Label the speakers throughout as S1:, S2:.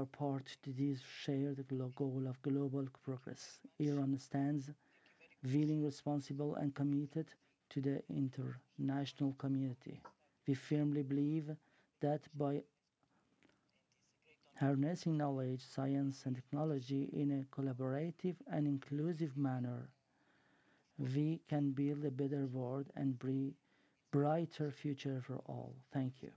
S1: our part to this shared goal of global progress. Iran stands feeling responsible and committed to the international community. We firmly believe that by harnessing knowledge, science, and technology in a collaborative and inclusive manner, we can build a better world and brighter future for all. Thank you.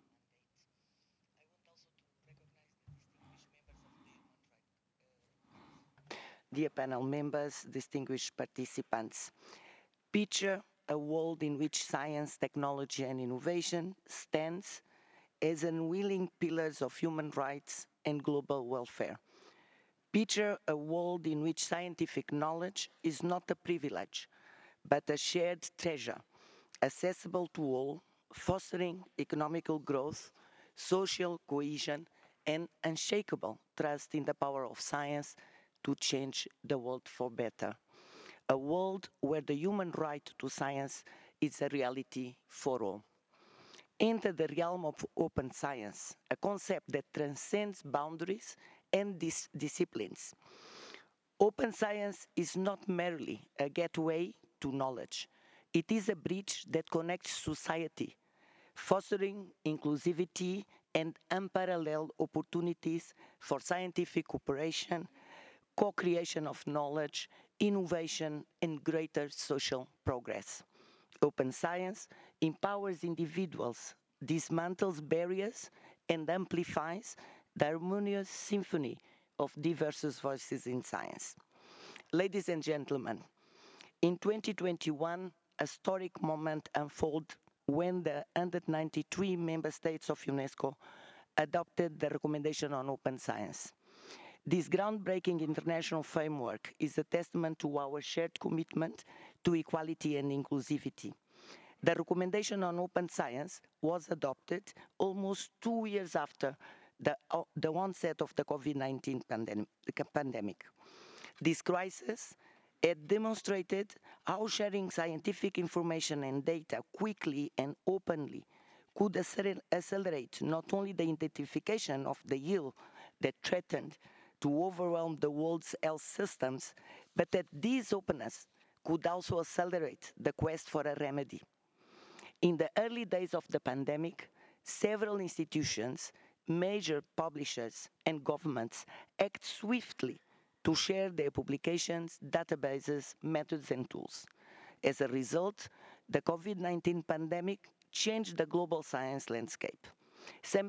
S2: Dear panel members, distinguished participants, picture a world in which science, technology, and innovation stands as unwilling pillars of human rights and global welfare. Picture a world in which scientific knowledge is not a privilege, but a shared treasure, accessible to all, fostering economical growth, social cohesion, and unshakable trust in the power of science to change the world for better. A world where the human right to science is a reality for all. Enter the realm of open science, a concept that transcends boundaries and disciplines. Open science is not merely a gateway to knowledge. It is a bridge that connects society, fostering inclusivity and unparalleled opportunities for scientific cooperation, co-creation of knowledge, innovation, and greater social progress. Open science empowers individuals, dismantles barriers, and amplifies the harmonious symphony of diverse voices in science. Ladies and gentlemen, in 2021, a historic moment unfolded when the 193 member states of UNESCO adopted the recommendation on open science. This groundbreaking international framework is a testament to our shared commitment to equality and inclusivity. The recommendation on open science was adopted almost 2 years after the onset of the COVID-19 pandemic. This crisis had demonstrated how sharing scientific information and data quickly and openly could accelerate not only the identification of the ill that threatened to overwhelm the world's health systems, but that this openness could also accelerate the quest for a remedy. In the early days of the pandemic, several institutions, major publishers, and governments act swiftly to share their publications, databases, methods, and tools. As a result, the COVID-19 pandemic changed the global science landscape. Some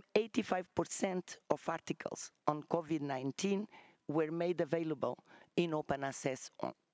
S2: 85% of articles on COVID-19 were made available in open access.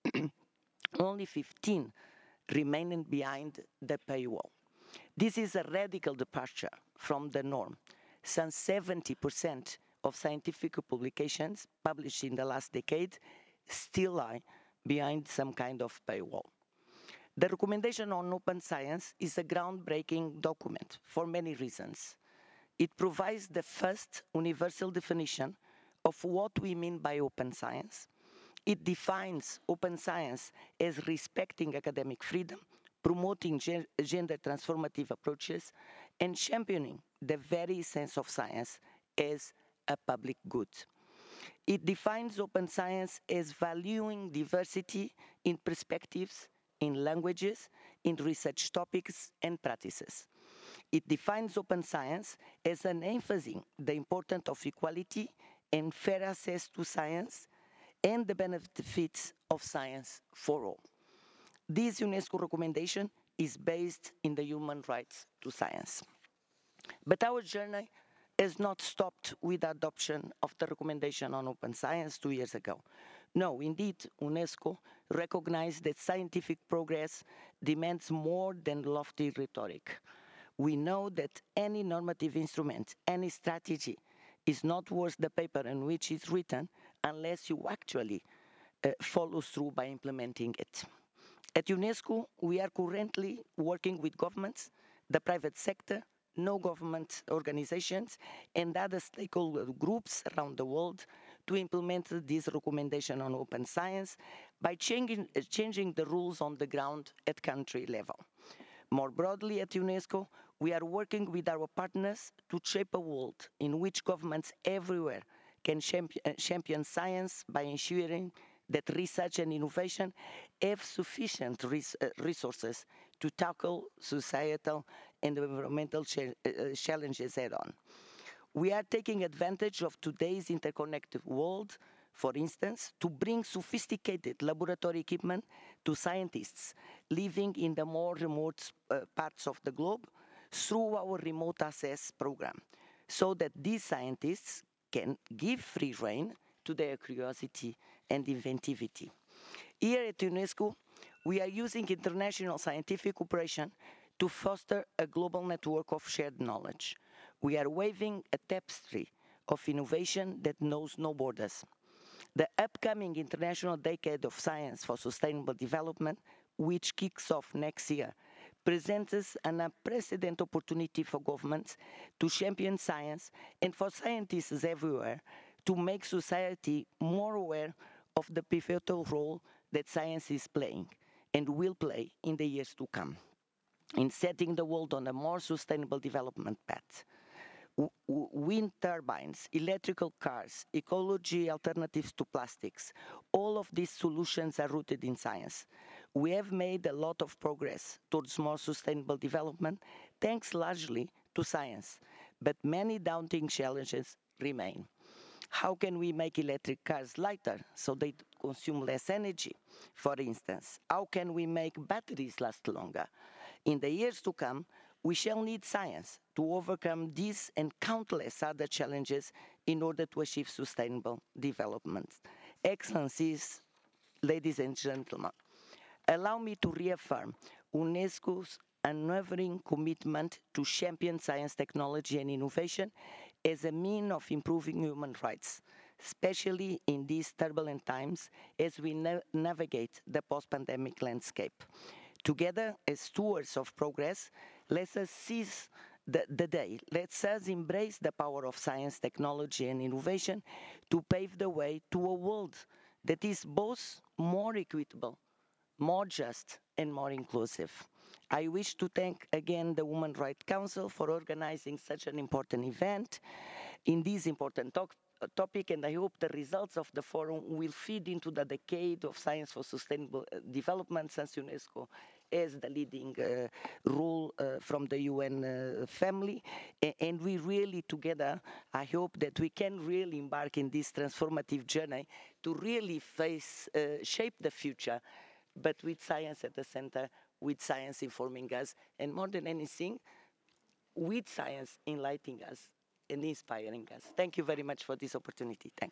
S2: Only 15 remained behind the paywall. This is a radical departure from the norm. Some 70% of scientific publications published in the last decade still lie behind some kind of paywall. The recommendation on open science is a groundbreaking document for many reasons. It provides the first universal definition of what we mean by open science. It defines open science as respecting academic freedom, promoting gender transformative approaches, and championing the very sense of science as a public good. It defines open science as valuing diversity in perspectives, in languages, in research topics and practices. It defines open science as an emphasizing the importance of equality and fair access to science and the benefits of science for all. This UNESCO recommendation is based in the human rights to science. But our journey has not stopped with the adoption of the recommendation on open science 2 years ago. No, indeed, UNESCO recognized that scientific progress demands more than lofty rhetoric. We know that any normative instrument, any strategy, is not worth the paper on which it's written unless you actually follow through by implementing it. At UNESCO, we are currently working with governments, the private sector, no government organizations, and other stakeholder groups around the world to implement this recommendation on open science by changing the rules on the ground at country level. More broadly at UNESCO, we are working with our partners to shape a world in which governments everywhere can champion science by ensuring that research and innovation have sufficient resources to tackle societal and environmental challenges head on. We are taking advantage of today's interconnected world, for instance, to bring sophisticated laboratory equipment to scientists living in the more remote parts of the globe through our remote access program, so that these scientists can give free rein to their curiosity and inventivity. Here at UNESCO, we are using international scientific cooperation to foster a global network of shared knowledge. We are waving a tapestry of innovation that knows no borders. The upcoming International Decade of Science for Sustainable Development, which kicks off next year, presents us an unprecedented opportunity for governments to champion science and for scientists everywhere to make society more aware of the pivotal role that science is playing and will play in the years to come in setting the world on a more sustainable development path. Wind turbines, electrical cars, ecology alternatives to plastics. All of these solutions are rooted in science. We have made a lot of progress towards more sustainable development, thanks largely to science, but many daunting challenges remain. How can we make electric cars lighter so they consume less energy, for instance? How can we make batteries last longer? In the years to come, we shall need science to overcome these and countless other challenges in order to achieve sustainable development. Excellencies, ladies and gentlemen, allow me to reaffirm UNESCO's unwavering commitment to champion science, technology, and innovation as a means of improving human rights, especially in these turbulent times as we navigate the post pandemic landscape. Together, as stewards of progress, let us seize the day. Let us embrace the power of science, technology, and innovation to pave the way to a world that is both more equitable, more just, and more inclusive. I wish to thank again the Women Rights Council for organizing such an important event in this important topic, and I hope the results of the forum will feed into the decade of science for sustainable development, since UNESCO as the leading role from the UN family. And we really together, I hope that we can really embark in this transformative journey to really shape the future, but with science at the center, with science informing us, and more than anything, with science enlightening us and inspiring us. Thank you very much for this opportunity. Thanks.